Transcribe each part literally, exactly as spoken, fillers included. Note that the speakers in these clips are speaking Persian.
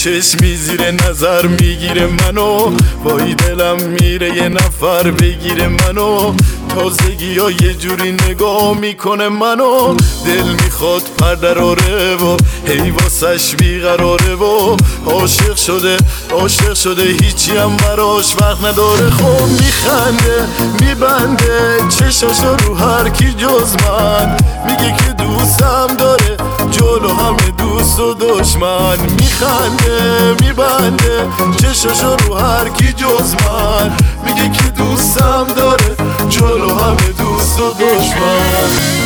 چشمی زیر نظر میگیره منو، وای دلم میره یه نفر بگیره منو. تازگی ها یه جوری نگاه میکنه منو، دل میخواد پرده راره و هی واسش بیقراره و عاشق شده عاشق شده هیچی هم براش وقت نداره. خب میخنده میبنده چشاشو رو هر کی جز من، میگه که دوستم داره جلو همه دوست و دشمن. میخنده میبنده چشاشو رو هر کی جز من، میگه که دوستم داره جلو همه دوست و دشمن.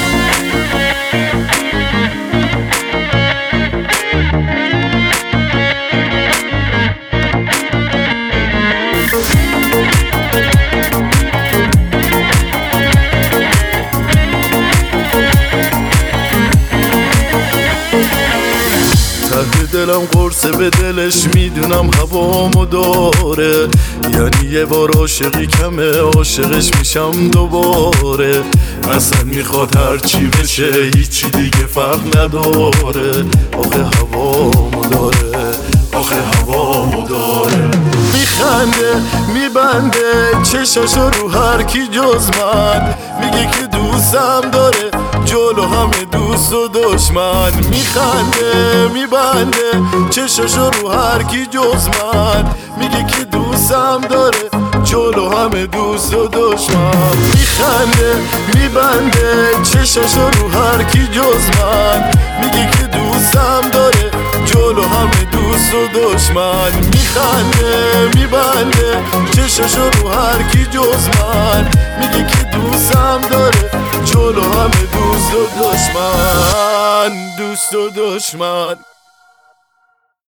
ته دلم قرصه به دلش میدونم هوامو داره، یعنی یه بار عاشقی کمه عاشقش میشم دوباره. اصلا میخواد هرچی بشه هیچی دیگه فرق نداره. آخه هوامو داره آخه هوامو داره. میخنده میبنده چشاشو رو هر کی جز من، میگه که دوستم داره جلو همه دوست و دشمن. میخنده میبنده چشاشو رو هر کی جز من، میگه که دوستم داره جلو همه دوست و دشمن. میخنده میبنده چشاشو رو هر کی جز من، میگه که دوستم داره جلو همه دوست و دشمن. میخنده میبنده چشاشو رو هر کی جز من، میگه که دوستم داره جلو همه دوست و دشمن دوست و دشمن.